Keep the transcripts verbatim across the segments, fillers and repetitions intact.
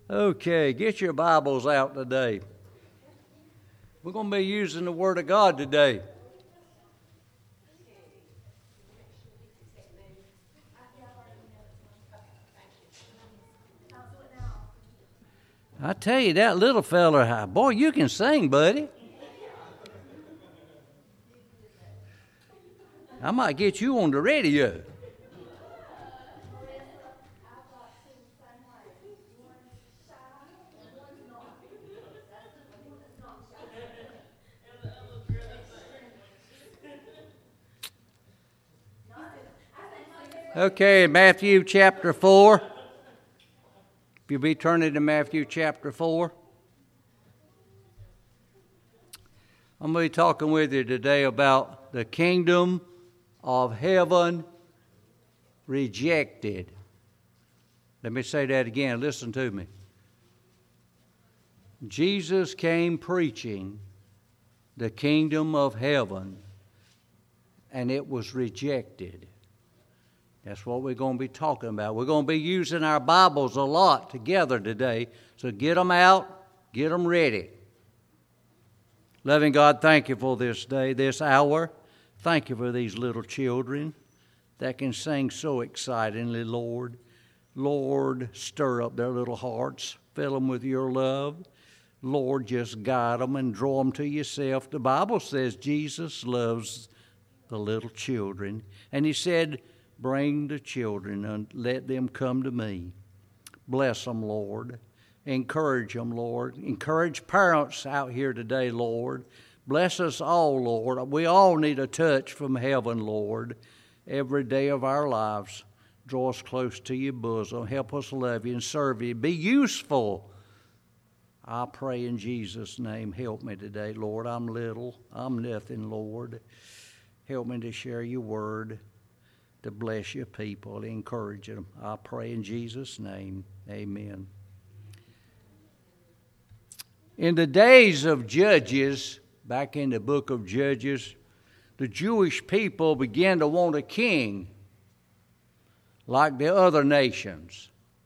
Okay, get your Bibles out today. We're going to be using the Word of God today. I tell you, that little fella, boy, you can sing, buddy. I might get you on the radio. Okay, Matthew chapter four. If you'll be turning to Matthew chapter four. I'm going to be talking with you today about the kingdom of heaven rejected. Let me say that again. Listen to me. Jesus came preaching the kingdom of heaven, and it was rejected. That's what we're going to be talking about. We're going to be using our Bibles a lot together today, so get them out, get them ready. Loving God, thank you for this day, this hour. Thank you for these little children that can sing so excitingly, Lord. Lord, stir up their little hearts, fill them with your love. Lord, just guide them and draw them to yourself. The Bible says Jesus loves the little children, and he said, bring the children and let them come to me. Bless them, Lord. Encourage them, Lord. Encourage parents out here today, Lord. Bless us all, Lord. We all need a touch from heaven, Lord. Every day of our lives, draw us close to your bosom. Help us love you and serve you. Be useful. I pray in Jesus' name, help me today, Lord. I'm little. I'm nothing, Lord. Help me to share your word, to bless your people, encourage them. I pray in Jesus' name, amen. In the days of Judges, back in the book of Judges, the Jewish people began to want a king like the other nations.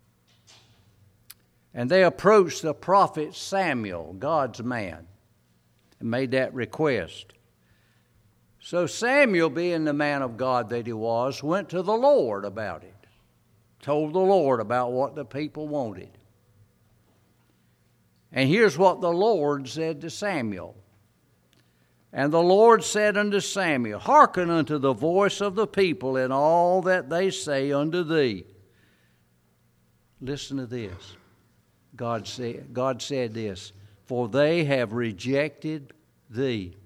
And they approached the prophet Samuel, God's man, and made that request. So Samuel, being the man of God that he was, went to the Lord about it, told the Lord about what the people wanted. And here's what the Lord said to Samuel. And the Lord said unto Samuel, hearken unto the voice of the people in all that they say unto thee. Listen to this. God said, God said this, for they have rejected thee.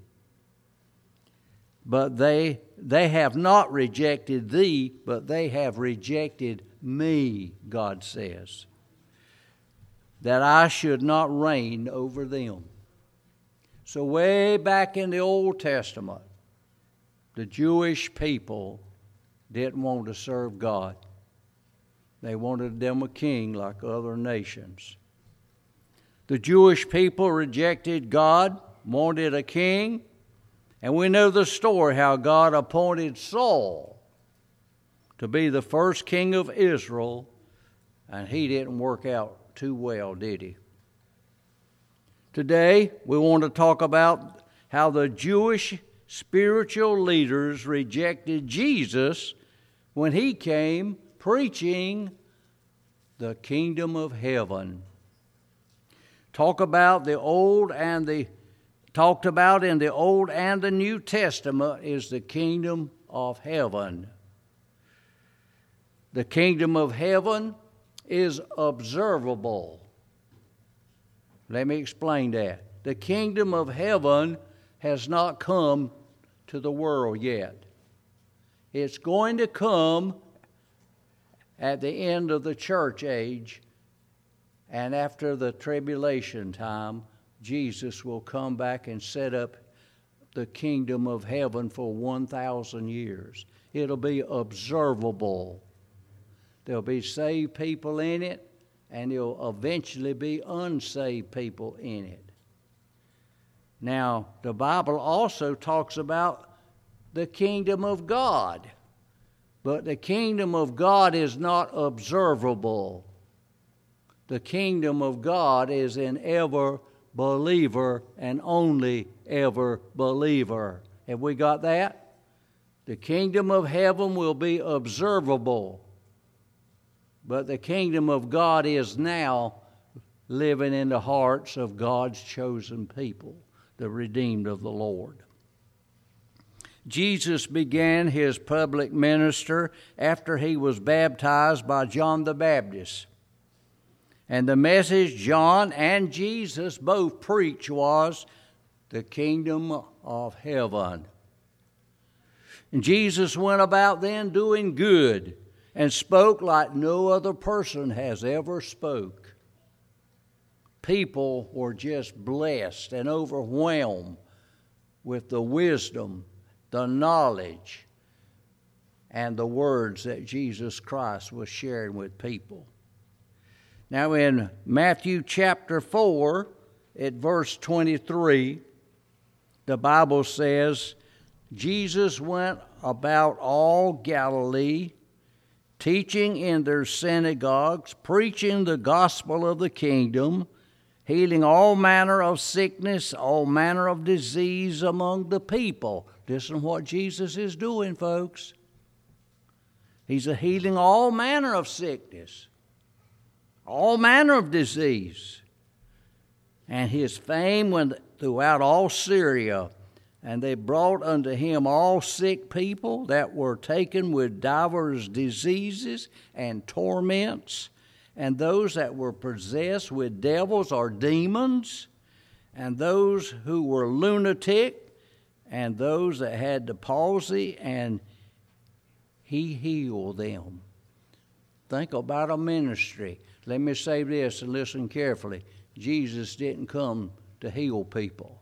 But they they have not rejected thee, but they have rejected me, God says, that I should not reign over them. So way back in the Old Testament, the Jewish people didn't want to serve God. They wanted them a king like other nations. The Jewish people rejected God, wanted a king. And we know the story how God appointed Saul to be the first king of Israel, and he didn't work out too well, did he? Today, we want to talk about how the Jewish spiritual leaders rejected Jesus when he came preaching the kingdom of heaven. Talk about the old and the talked about in the Old and the New Testament is the kingdom of heaven. The kingdom of heaven is observable. Let me explain that. The kingdom of heaven has not come to the world yet. It's going to come at the end of the church age, and after the tribulation time, Jesus will come back and set up the kingdom of heaven for one thousand years. It'll be observable. There'll be saved people in it, and there'll eventually be unsaved people in it. Now, the Bible also talks about the kingdom of God, but the kingdom of God is not observable. The kingdom of God is in ever believer and only ever believer. Have we got that? The kingdom of heaven will be observable, but the kingdom of God is now living in the hearts of God's chosen people, the redeemed of the Lord. Jesus began his public ministry after he was baptized by John the Baptist. And the message John and Jesus both preached was the kingdom of heaven. And Jesus went about then doing good and spoke like no other person has ever spoke. People were just blessed and overwhelmed with the wisdom, the knowledge, and the words that Jesus Christ was sharing with people. Now in Matthew chapter four, at verse twenty-three, the Bible says, Jesus went about all Galilee, teaching in their synagogues, preaching the gospel of the kingdom, healing all manner of sickness, all manner of disease among the people. Listen to what Jesus is doing, folks. He's a healing all manner of sickness, all manner of disease. And his fame went throughout all Syria, and they brought unto him all sick people that were taken with divers diseases and torments, and those that were possessed with devils or demons, and those who were lunatic, and those that had the palsy, and he healed them. Think about a ministry. Let me say this and listen carefully. Jesus didn't come to heal people.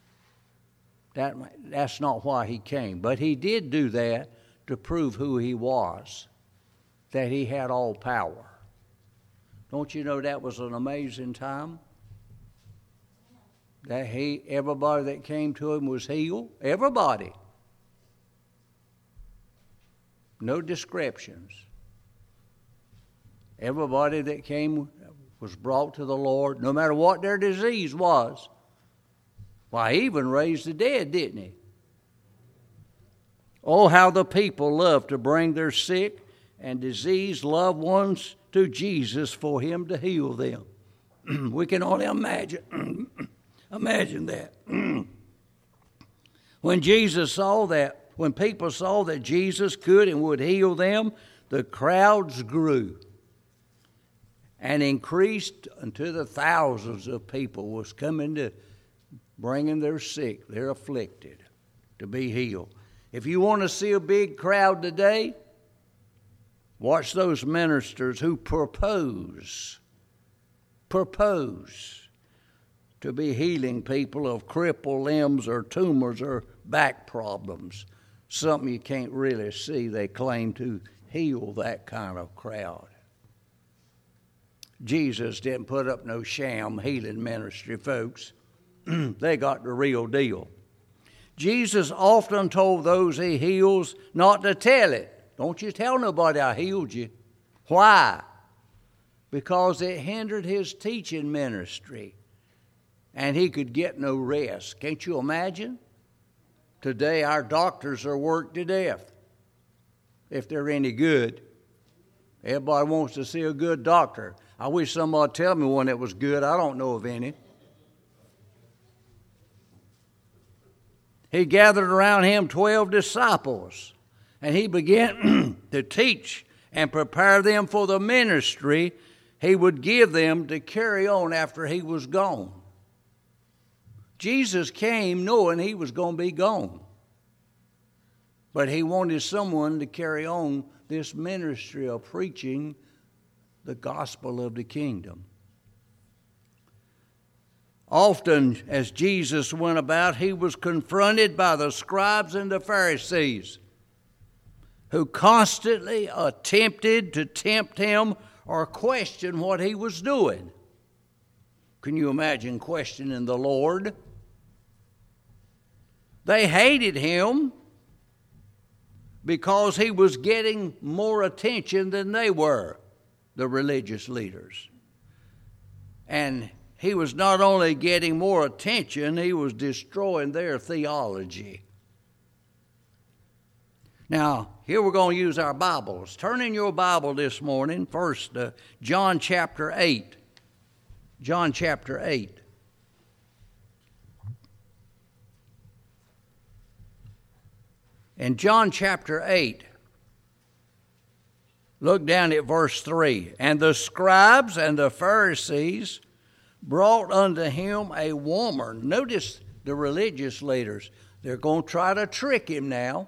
That, that's not why he came. But he did do that to prove who he was, that he had all power. Don't you know that was an amazing time? That he, everybody that came to him was healed. Everybody. No descriptions. Everybody that came was brought to the Lord, no matter what their disease was. Why, he even raised the dead, didn't he? Oh, how the people love to bring their sick and diseased loved ones to Jesus for him to heal them. We can only imagine. Imagine that. When Jesus saw that, when people saw that Jesus could and would heal them, the crowds grew and increased unto the thousands of people was coming to bringing their sick, their afflicted, to be healed. If you want to see a big crowd today, watch those ministers who propose, propose to be healing people of crippled limbs or tumors or back problems. Something you can't really see. They claim to heal that kind of crowd. Jesus didn't put up no sham healing ministry, folks. They got the real deal. Jesus often told those he heals not to tell it. Don't you tell nobody I healed you. Why? Because it hindered his teaching ministry, and he could get no rest. Can't you imagine? Today our doctors are worked to death, if they're any good. Everybody wants to see a good doctor. I wish somebody would tell me one that was good. I don't know of any. He gathered around him twelve disciples, and he began to teach and prepare them for the ministry he would give them to carry on after he was gone. Jesus came knowing he was going to be gone, but he wanted someone to carry on this ministry of preaching the gospel of the kingdom. Often, as Jesus went about, he was confronted by the scribes and the Pharisees, who constantly attempted to tempt him or question what he was doing. Can you imagine questioning the Lord? They hated him because he was getting more attention than they were, the religious leaders. And he was not only getting more attention, he was destroying their theology. Now, here we're going to use our Bibles. Turn in your Bible this morning, first, uh, John chapter eight. John chapter eight. In John chapter eight, look down at verse three. And the scribes and the Pharisees brought unto him a woman. Notice the religious leaders. They're going to try to trick him now.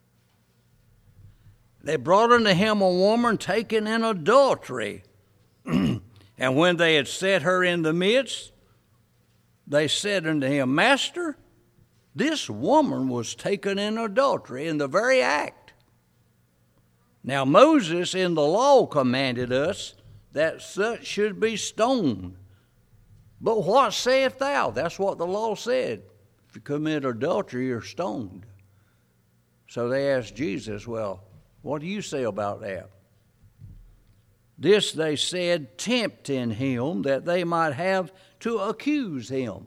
They brought unto him a woman taken in adultery. And when they had set her in the midst, they said unto him, Master, this woman was taken in adultery, in the very act. Now Moses in the law commanded us that such should be stoned. But what sayest thou? That's what the law said. If you commit adultery, you're stoned. So they asked Jesus, well, what do you say about that? This they said, tempting him, that they might have to accuse him.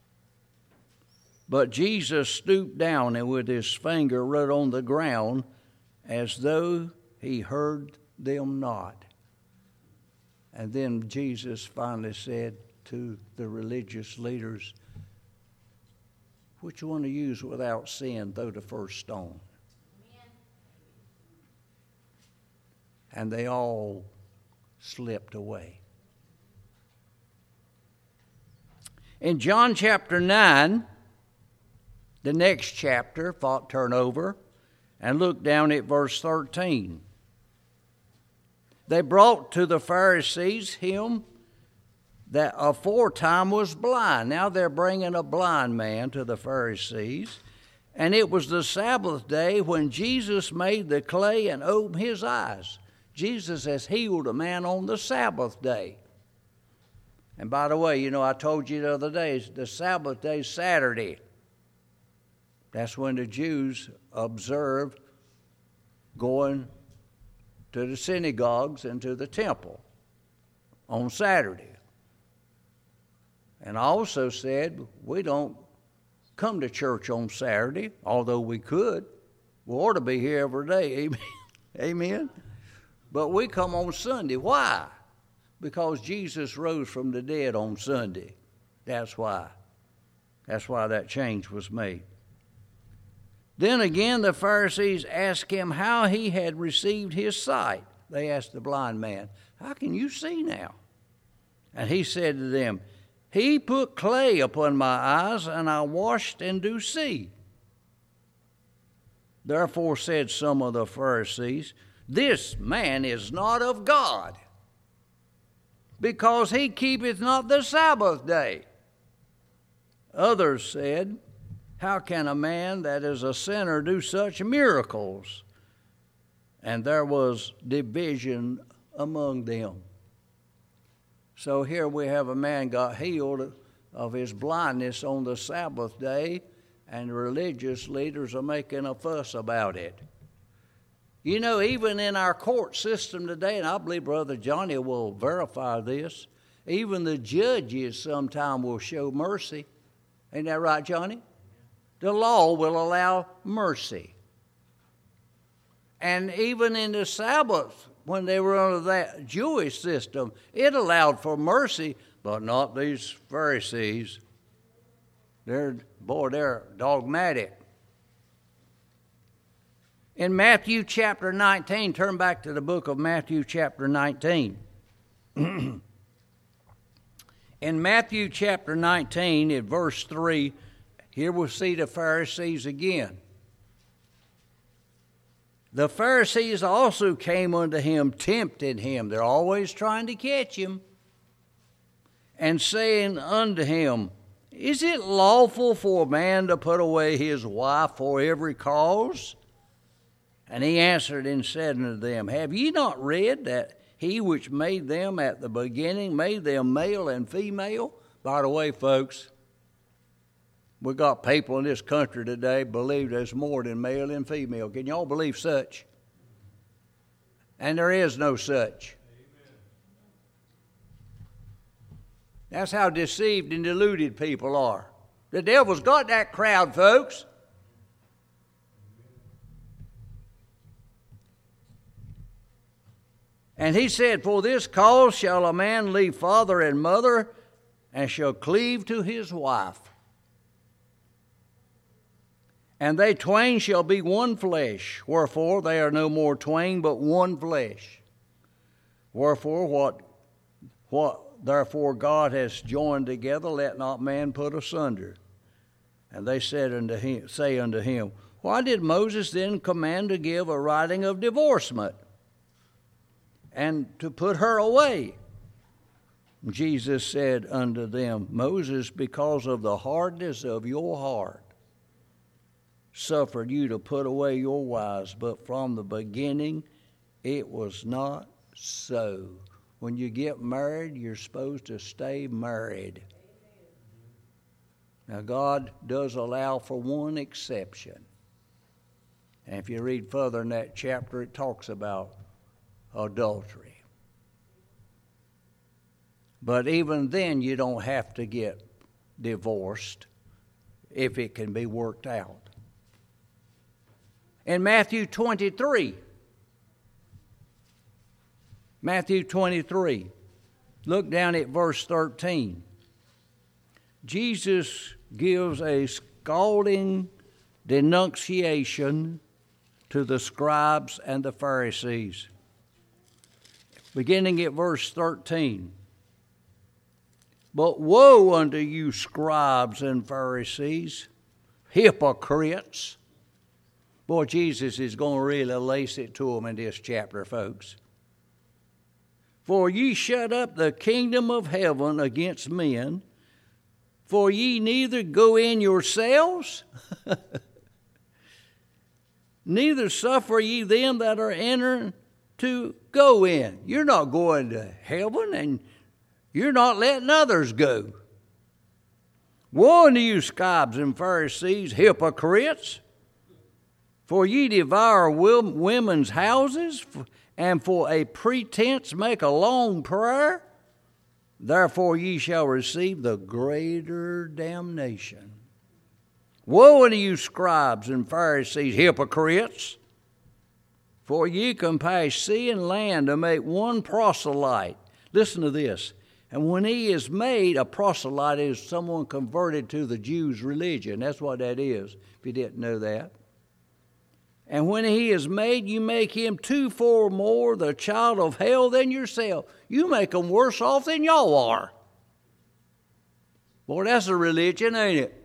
But Jesus stooped down and with his finger wrote on the ground as though he heard them not. And then Jesus finally said to the religious leaders, which one of you is without sin, throw the first stone? Amen. And they all slipped away. In John chapter nine, the next chapter, turn over and look down at verse thirteen. They brought to the Pharisees him that aforetime was blind. Now they're bringing a blind man to the Pharisees. And it was the Sabbath day when Jesus made the clay and opened his eyes. Jesus has healed a man on the Sabbath day. And by the way, you know, I told you the other day, the Sabbath day is Saturday. That's when the Jews observed going to the synagogues and to the temple on Saturday. And I also said we don't come to church on Saturday, although we could. We ought to be here every day. Amen. Amen. But we come on Sunday. Why? Because Jesus rose from the dead on Sunday. That's why. That's why that change was made. Then again the Pharisees asked him how he had received his sight. They asked the blind man, how can you see now? And he said to them, he put clay upon my eyes, and I washed and do see. Therefore said some of the Pharisees, this man is not of God, because he keepeth not the Sabbath day. Others said, how can a man that is a sinner do such miracles? And there was division among them. So here we have a man got healed of his blindness on the Sabbath day, and religious leaders are making a fuss about it. You know, even in our court system today, and I believe Brother Johnny will verify this, even the judges sometime will show mercy. Ain't that right, Johnny? The law will allow mercy. And even in the Sabbath, when they were under that Jewish system, it allowed for mercy, but not these Pharisees. They're, boy, they're dogmatic. In Matthew chapter nineteen, turn back to the book of Matthew chapter nineteen. In Matthew chapter nineteen, at verse three, here we'll see the Pharisees again. The Pharisees also came unto him, tempting him. They're always trying to catch him. And saying unto him, is it lawful for a man to put away his wife for every cause? And he answered and said unto them, have ye not read that he which made them at the beginning made them male and female? By the way, folks, we got people in this country today believe there's more than male and female. Can y'all believe such? And there is no such. Amen. That's how deceived and deluded people are. The devil's got that crowd, folks. And he said, for this cause shall a man leave father and mother, and shall cleave to his wife. And they twain shall be one flesh. Wherefore they are no more twain, but one flesh. Wherefore what, what therefore God has joined together, let not man put asunder. And they said unto him, say unto him, why did Moses then command to give a writing of divorcement, and to put her away? Jesus said unto them, Moses, because of the hardness of your heart, suffered you to put away your wives, but from the beginning it was not so. When you get married, you're supposed to stay married. Now, God does allow for one exception. And if you read further in that chapter, it talks about adultery. But even then, you don't have to get divorced if it can be worked out. In Matthew twenty-three, Matthew twenty-three, look down at verse thirteen. Jesus gives a scalding denunciation to the scribes and the Pharisees. Beginning at verse thirteen. But woe unto you, scribes and Pharisees, hypocrites. Boy, Jesus is going to really lace it to them in this chapter, folks. For ye shut up the kingdom of heaven against men, for ye neither go in yourselves, neither suffer ye them that are entering to go in. You're not going to heaven, and you're not letting others go. Woe unto you, scribes and Pharisees, hypocrites! For ye devour women's houses, and for a pretense make a long prayer. Therefore ye shall receive the greater damnation. Woe unto you, scribes and Pharisees, hypocrites! For ye compass sea and land to make one proselyte. Listen to this. And when he is made, a proselyte is someone converted to the Jews' religion. That's what that is, if you didn't know that. And when he is made, you make him twofold more the child of hell than yourself. You make them worse off than y'all are. Boy, that's a religion, ain't it?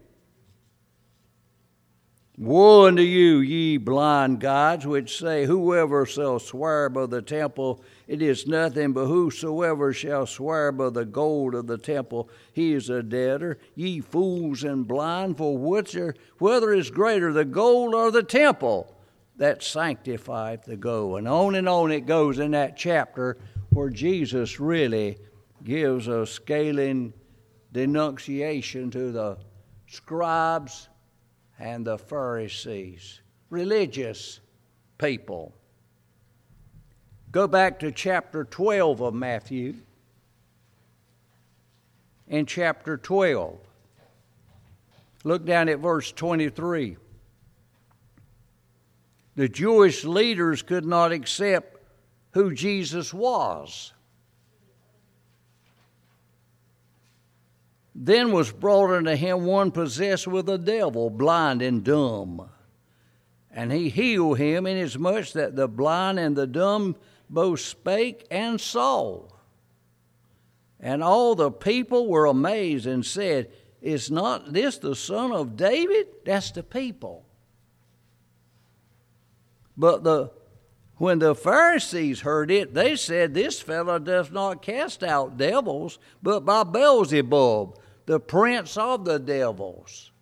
Woe unto you, ye blind guides, which say, whoever shall swear by the temple, it is nothing, but whosoever shall swear by the gold of the temple, he is a debtor. Ye fools and blind, for which are, whether is greater, the gold or the temple that sanctifieth the gold? And on and on it goes in that chapter where Jesus really gives a scaling denunciation to the scribes and the Pharisees, religious people. Go back to chapter twelve of Matthew. In chapter twelve, look down at verse twenty-three. The Jewish leaders could not accept who Jesus was. Then was brought unto him one possessed with a devil, blind and dumb. And he healed him, inasmuch that the blind and the dumb both spake and saw. And all the people were amazed and said, is not this the son of David? That's the people. But the when the Pharisees heard it, they said, this fellow does not cast out devils, but by Beelzebub, the prince of the devils.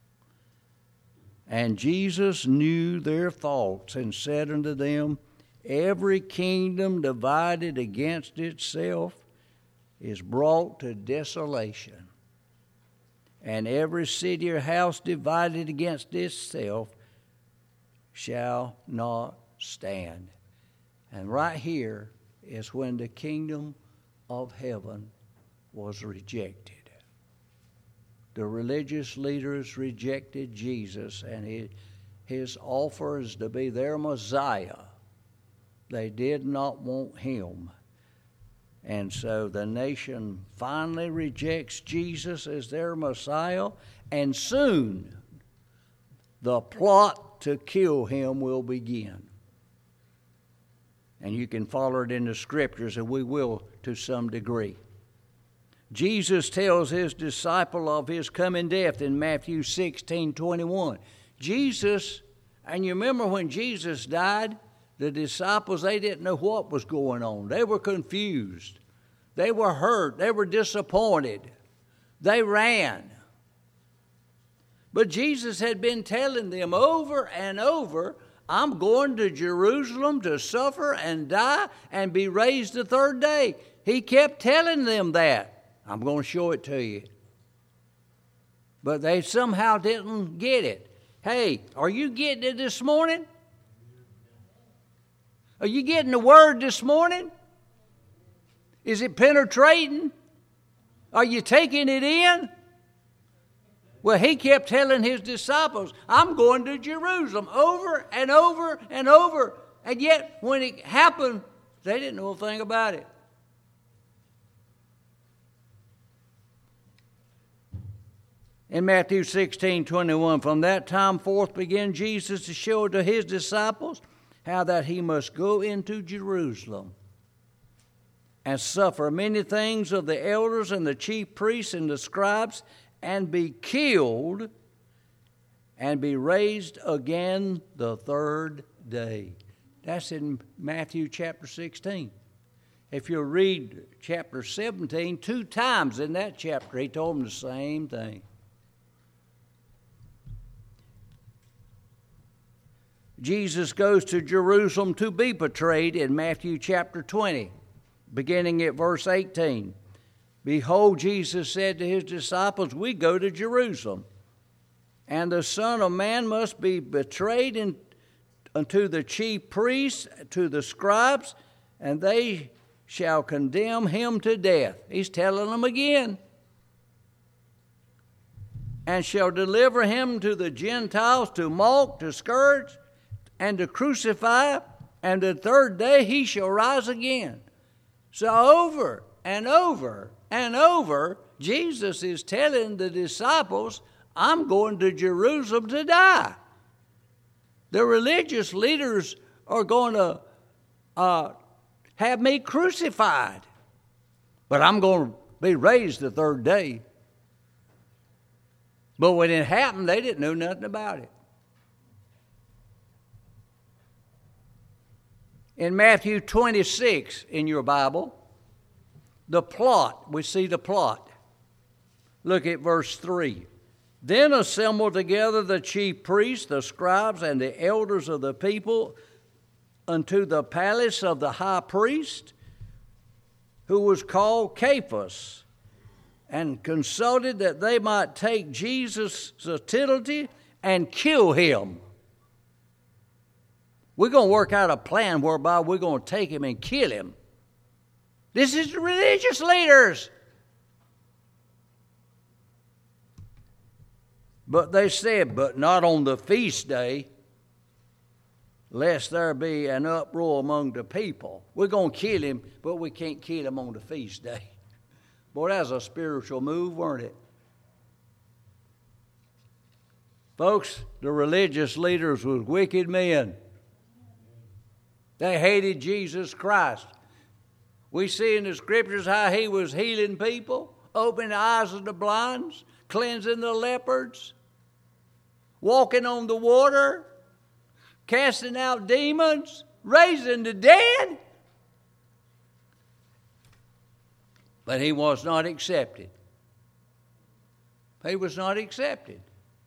And Jesus knew their thoughts and said unto them, every kingdom divided against itself is brought to desolation, and every city or house divided against itself shall not stand. And right here is when the kingdom of heaven was rejected. The religious leaders rejected Jesus and his, his offers to be their Messiah. They did not want him. And so the nation finally rejects Jesus as their Messiah, and soon the plot to kill him will begin. And you can follow it in the Scriptures, and we will to some degree. Jesus tells his disciple of his coming death in Matthew sixteen twenty-one. Jesus, and you remember when Jesus died, the disciples, they didn't know what was going on. They were confused. They were hurt. They were disappointed. They ran. But Jesus had been telling them over and over, I'm going to Jerusalem to suffer and die and be raised the third day. He kept telling them that. I'm going to show it to you. But they somehow didn't get it. Hey, are you getting it this morning? Are you getting the word this morning? Is it penetrating? Are you taking it in? Well, he kept telling his disciples, I'm going to Jerusalem over and over and over. And yet, when it happened, they didn't know a thing about it. In Matthew sixteen twenty-one, from that time forth began Jesus to show to his disciples how that he must go into Jerusalem and suffer many things of the elders and the chief priests and the scribes, and be killed, and be raised again the third day. That's in Matthew chapter sixteen. If you read chapter seventeen, two times in that chapter, he told them the same thing. Jesus goes to Jerusalem to be betrayed in Matthew chapter twenty, beginning at verse eighteen. Behold, Jesus said to his disciples, we go to Jerusalem, and the Son of Man must be betrayed in, unto the chief priests, to the scribes, and they shall condemn him to death. He's telling them again. And shall deliver him to the Gentiles to mock, to scourge, and to crucify, and the third day he shall rise again. So over and over and over, Jesus is telling the disciples, I'm going to Jerusalem to die. The religious leaders are going to uh, have me crucified, but I'm going to be raised the third day. But when it happened, they didn't know nothing about it. In Matthew twenty-six in your Bible, the plot, we see the plot. Look at verse three. Then assembled together the chief priests, the scribes, and the elders of the people unto the palace of the high priest, who was called Caiaphas, and consulted that they might take Jesus' subtlety and kill him. We're going to work out a plan whereby we're going to take him and kill him. This is the religious leaders. But they said, but not on the feast day, lest there be an uproar among the people. We're going to kill him, but we can't kill him on the feast day. Boy, that was a spiritual move, weren't it? Folks, the religious leaders were wicked men. They hated Jesus Christ. We see in the Scriptures how he was healing people, opening the eyes of the blinds, cleansing the lepers, walking on the water, casting out demons, raising the dead. But he was not accepted. He was not accepted.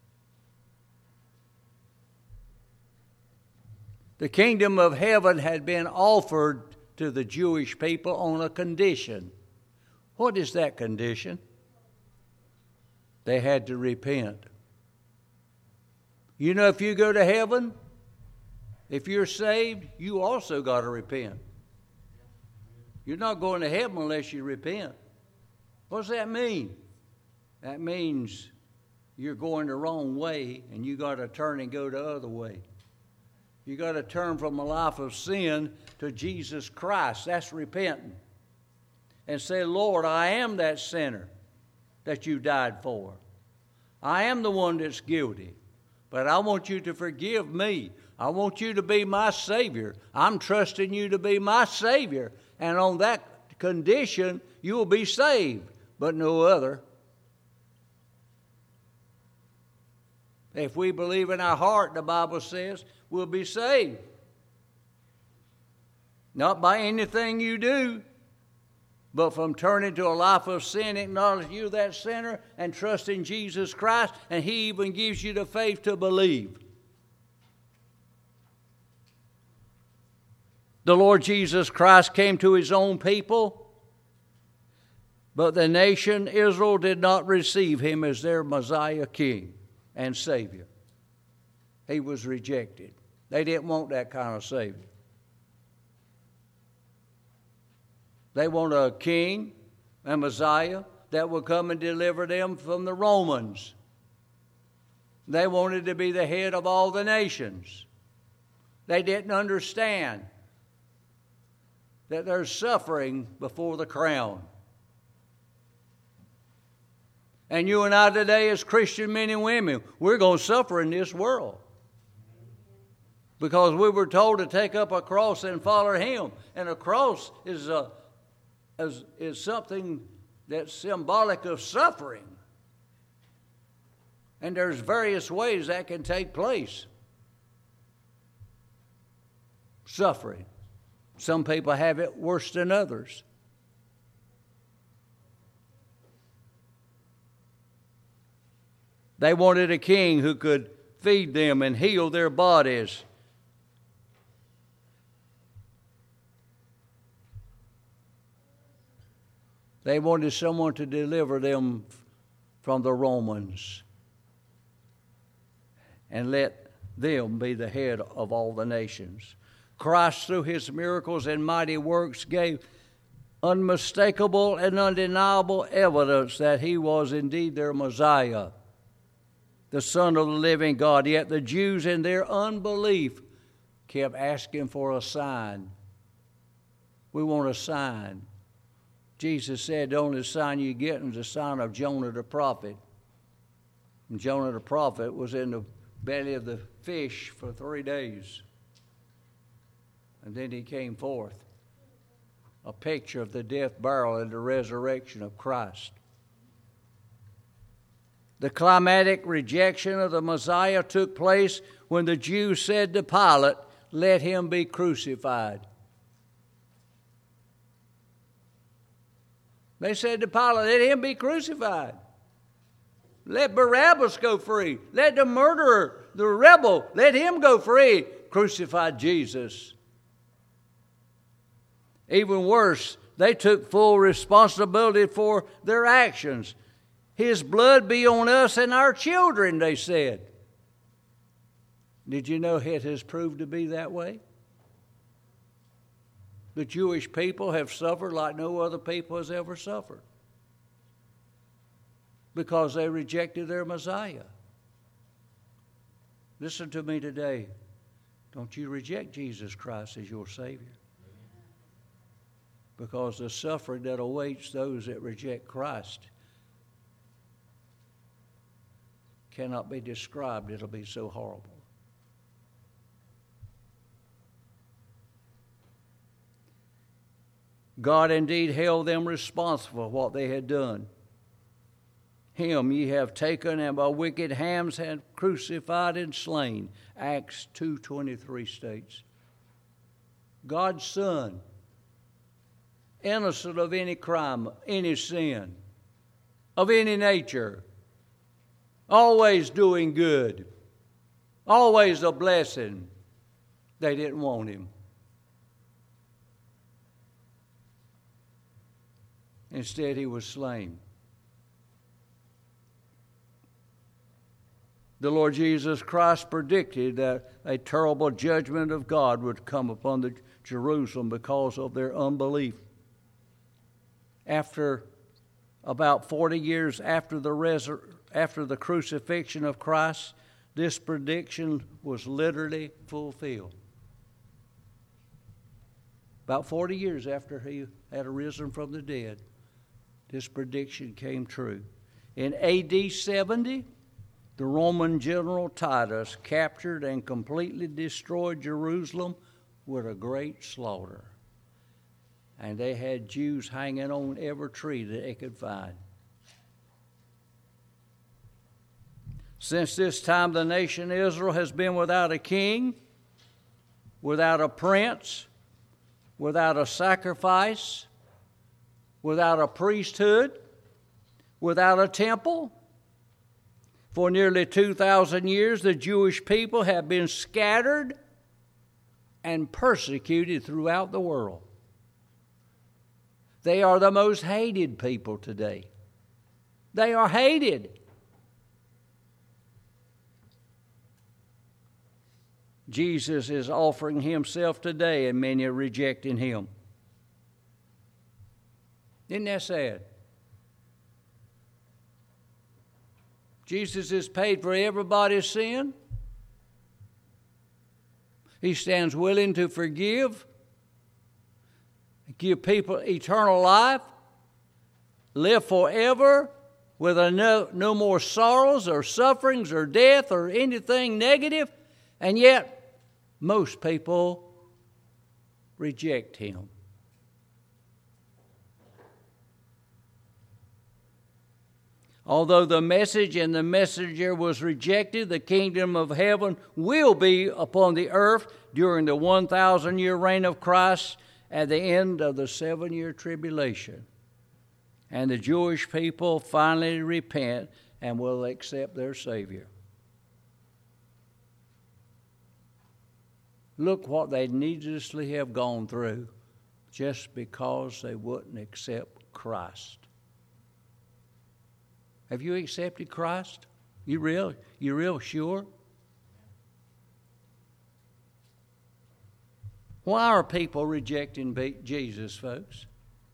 The kingdom of heaven had been offered to the Jewish people on a condition. What is that condition? They had to repent. You know, if you go to heaven, if you're saved, you also got to repent. You're not going to heaven unless you repent. What does that mean? That means you're going the wrong way and you got to turn and go the other way. You got to turn from a life of sin to Jesus Christ. That's repenting. And say, Lord, I am that sinner that you died for. I am the one that's guilty. But I want you to forgive me. I want you to be my Savior. I'm trusting you to be my Savior. And on that condition, you will be saved, but no other. If we believe in our heart, the Bible says, we'll be saved. Not by anything you do, but from turning to a life of sin, acknowledge you that sinner, and trust in Jesus Christ, and He even gives you the faith to believe. The Lord Jesus Christ came to His own people, but the nation Israel did not receive Him as their Messiah King and Savior. He was rejected. They didn't want that kind of Savior. They want a king, a Messiah, that will come and deliver them from the Romans. They wanted to be the head of all the nations. They didn't understand that there's suffering before the crown. And you and I today, as Christian men and women, we're going to suffer in this world. Because we were told to take up a cross and follow Him. And a cross is a Is, is something that's symbolic of suffering. And there's various ways that can take place. Suffering. Some people have it worse than others. They wanted a king who could feed them and heal their bodies. They wanted someone to deliver them from the Romans and let them be the head of all the nations. Christ, through His miracles and mighty works, gave unmistakable and undeniable evidence that He was indeed their Messiah, the Son of the living God. Yet the Jews, in their unbelief, kept asking for a sign. We want a sign. Jesus said the only sign you get is the sign of Jonah the prophet. And Jonah the prophet was in the belly of the fish for three days. And then he came forth. A picture of the death, burial, and the resurrection of Christ. The climatic rejection of the Messiah took place when the Jews said to Pilate, "Let him be crucified." They said to Pilate, "Let him be crucified. Let Barabbas go free. Let the murderer, the rebel, let him go free." Crucified Jesus. Even worse, they took full responsibility for their actions. His blood be on us and our children, they said. Did you know it has proved to be that way? The Jewish people have suffered like no other people has ever suffered because they rejected their Messiah. Listen to me today. Don't you reject Jesus Christ as your Savior. Because the suffering that awaits those that reject Christ cannot be described. It'll be so horrible. God indeed held them responsible for what they had done. Him ye have taken, and by wicked hands have crucified and slain. Acts two twenty-three states. God's Son, innocent of any crime, any sin, of any nature, always doing good, always a blessing. They didn't want Him. Instead, He was slain. The Lord Jesus Christ predicted that a terrible judgment of God would come upon the Jerusalem because of their unbelief. After about forty years after the resur- after the crucifixion of Christ, this prediction was literally fulfilled. About forty years after he had arisen from the dead, this prediction came true. In A D seventy, the Roman general Titus captured and completely destroyed Jerusalem with a great slaughter. And they had Jews hanging on every tree that they could find. Since this time, the nation Israel has been without a king, without a prince, without a sacrifice, without a priesthood, without a temple. For nearly two thousand years, the Jewish people have been scattered and persecuted throughout the world. They are the most hated people today. They are hated. Jesus is offering himself today, and many are rejecting him. Isn't that sad? Jesus has paid for everybody's sin. He stands willing to forgive, give people eternal life, live forever with a no, no more sorrows or sufferings or death or anything negative, and yet most people reject him. Although the message and the messenger was rejected, the kingdom of heaven will be upon the earth during the one thousand year reign of Christ at the end of the seven-year tribulation. And the Jewish people finally repent and will accept their Savior. Look what they needlessly have gone through just because they wouldn't accept Christ. Have you accepted Christ? You real? You real sure? Why are people rejecting Jesus, folks?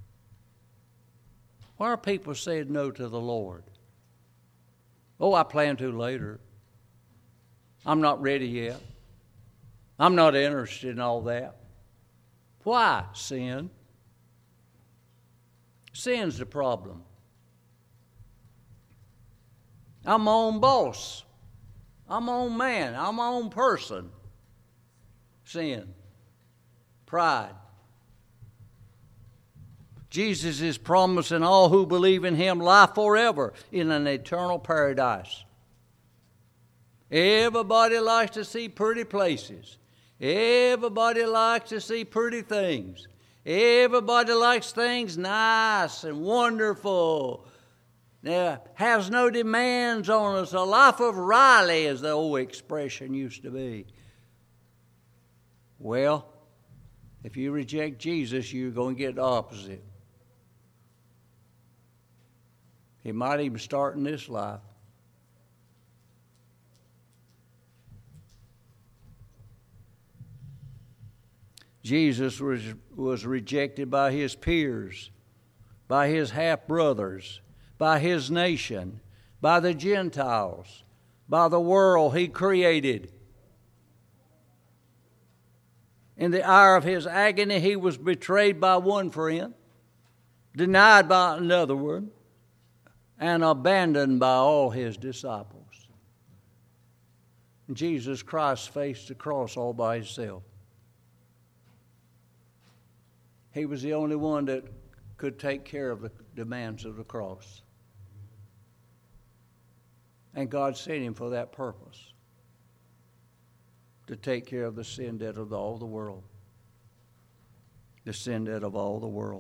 Why are people saying no to the Lord? Oh, I plan to later. I'm not ready yet. I'm not interested in all that. Why? Sin. Sin's the problem. I'm my own boss. I'm my own man. I'm my own person. Sin. Pride. Jesus is promising all who believe in him life forever in an eternal paradise. Everybody likes to see pretty places. Everybody likes to see pretty things. Everybody likes things nice and wonderful. Now, has no demands on us. A life of Riley, as the old expression used to be. Well, if you reject Jesus, you're going to get the opposite. He might even start in this life. Jesus was, was rejected by his peers, by his half-brothers, by his nation, by the Gentiles, by the world he created. In the hour of his agony, he was betrayed by one friend, denied by another one, and abandoned by all his disciples. And Jesus Christ faced the cross all by himself. He was the only one that could take care of the demands of the cross. And God sent him for that purpose, to take care of the sin debt of all the world. The sin debt of all the world.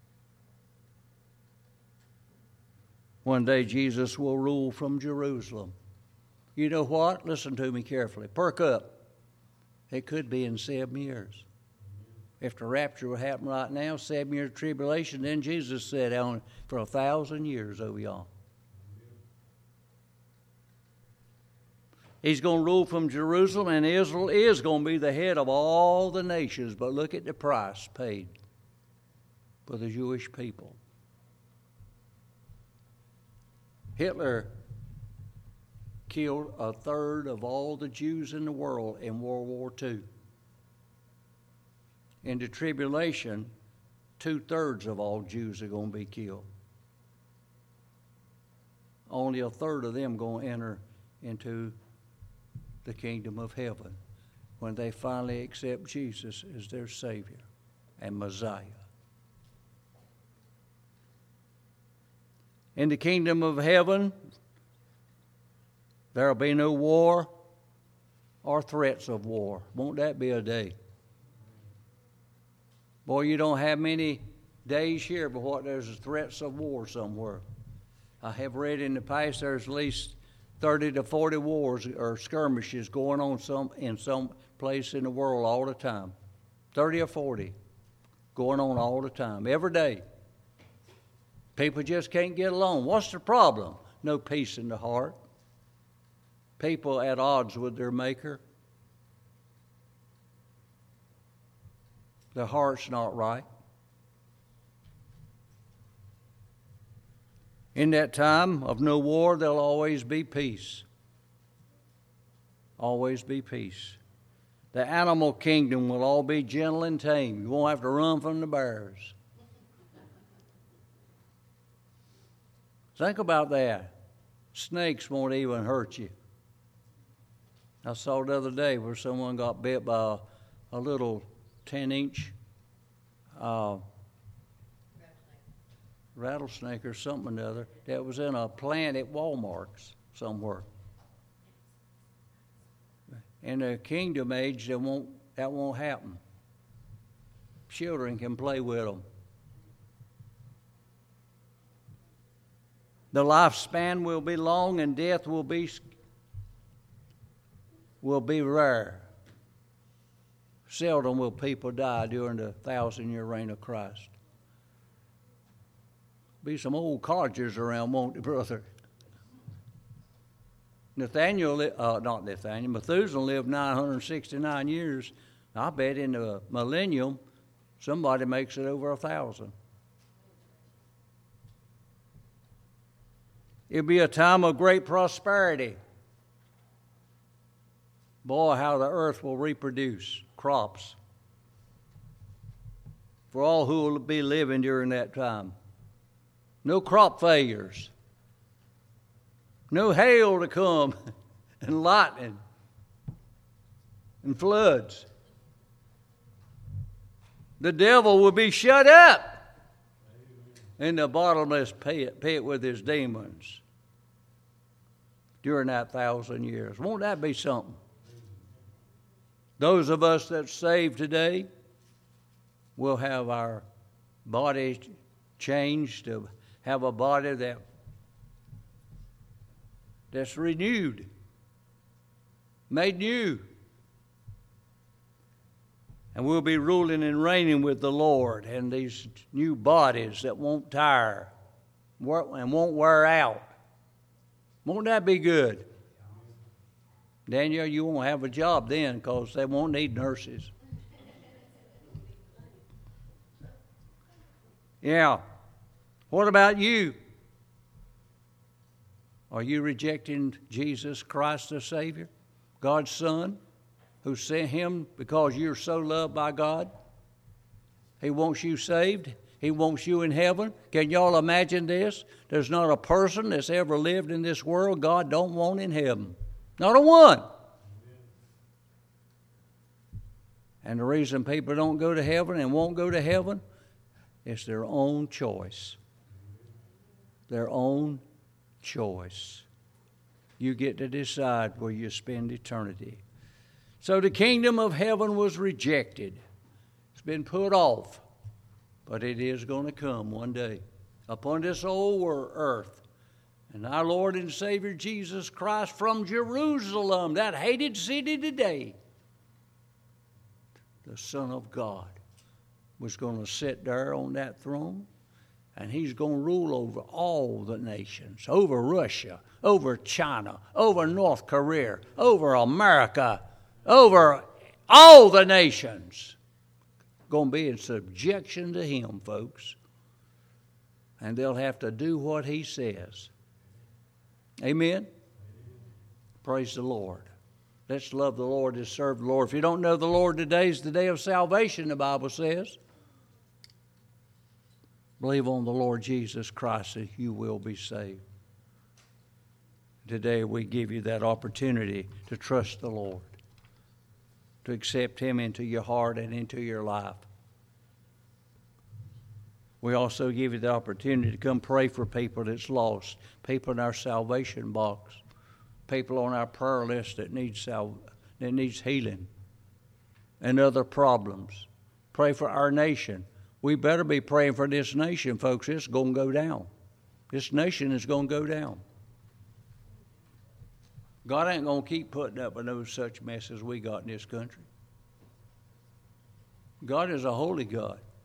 One day Jesus will rule from Jerusalem. You know what? Listen to me carefully. Perk up. It could be in seven years. If the rapture will happen right now, seven year tribulation, then Jesus said on for a thousand years over y'all. He's going to rule from Jerusalem, and Israel is going to be the head of all the nations. But look at the price paid for the Jewish people. Hitler killed a third of all the Jews in the world in World War Two. In the tribulation, two-thirds of all Jews are going to be killed. Only a third of them going to enter into the kingdom of heaven when they finally accept Jesus as their Savior and Messiah. In the kingdom of heaven, there will be no war or threats of war. Won't that be a day? Boy, you don't have many days here before there's threats of war somewhere. I have read in the past there's at least thirty to forty wars or skirmishes going on some in some place in the world all the time. thirty or forty going on all the time, every day. People just can't get along. What's the problem? No peace in the heart. People at odds with their Maker. Their heart's not right. In that time of no war, there'll always be peace. Always be peace. The animal kingdom will all be gentle and tame. You won't have to run from the bears. Think about that. Snakes won't even hurt you. I saw the other day where someone got bit by a, a little ten-inch uh, rattlesnake or something or other that was in a plant at Walmart's somewhere. In the kingdom age, that won't, that won't happen. Children can play with them. The lifespan will be long and death will be will be rare. Seldom will people die during the thousand-year reign of Christ. Be some old codgers around, won't there, brother? Nathaniel, uh, not Nathaniel, Methuselah lived nine hundred sixty-nine years. I bet in the millennium, somebody makes it over a thousand. It'll be a time of great prosperity. Boy, how the earth will reproduce crops for all who will be living during that time. No crop failures. No hail to come and lightning and floods. The devil will be shut up in the bottomless pit, pit with his demons during that thousand years. Won't that be something? Those of us that's saved today will have our body changed to have a body that that's renewed, made new. And we'll be ruling and reigning with the Lord in these new bodies that won't tire and won't wear out. Won't that be good? Daniel, you won't have a job then because they won't need nurses. Yeah. What about you? Are you rejecting Jesus Christ the Savior, God's Son, who sent him because you're so loved by God? He wants you saved. He wants you in heaven. Can y'all imagine this? There's not a person that's ever lived in this world God don't want in heaven. Not a one. And the reason people don't go to heaven and won't go to heaven is their own choice. Their own choice. You get to decide where you spend eternity. So the kingdom of heaven was rejected. It's been put off. But it is going to come one day upon this old earth. And our Lord and Savior Jesus Christ from Jerusalem, that hated city today, the Son of God, was going to sit there on that throne. And he's going to rule over all the nations, over Russia, over China, over North Korea, over America, over all the nations. Going to be in subjection to him, folks. And they'll have to do what he says. Amen? Praise the Lord. Let's love the Lord and serve the Lord. If you don't know the Lord, today is the day of salvation, the Bible says. Believe on the Lord Jesus Christ and you will be saved. Today we give you that opportunity to trust the Lord, to accept Him into your heart and into your life. We also give you the opportunity to come pray for people that's lost, people in our salvation box, people on our prayer list that need sal- that needs healing and other problems. Pray for our nation. We better be praying for this nation, folks. It's going to go down. This nation is going to go down. God ain't going to keep putting up with no such mess as we got in this country. God is a holy God.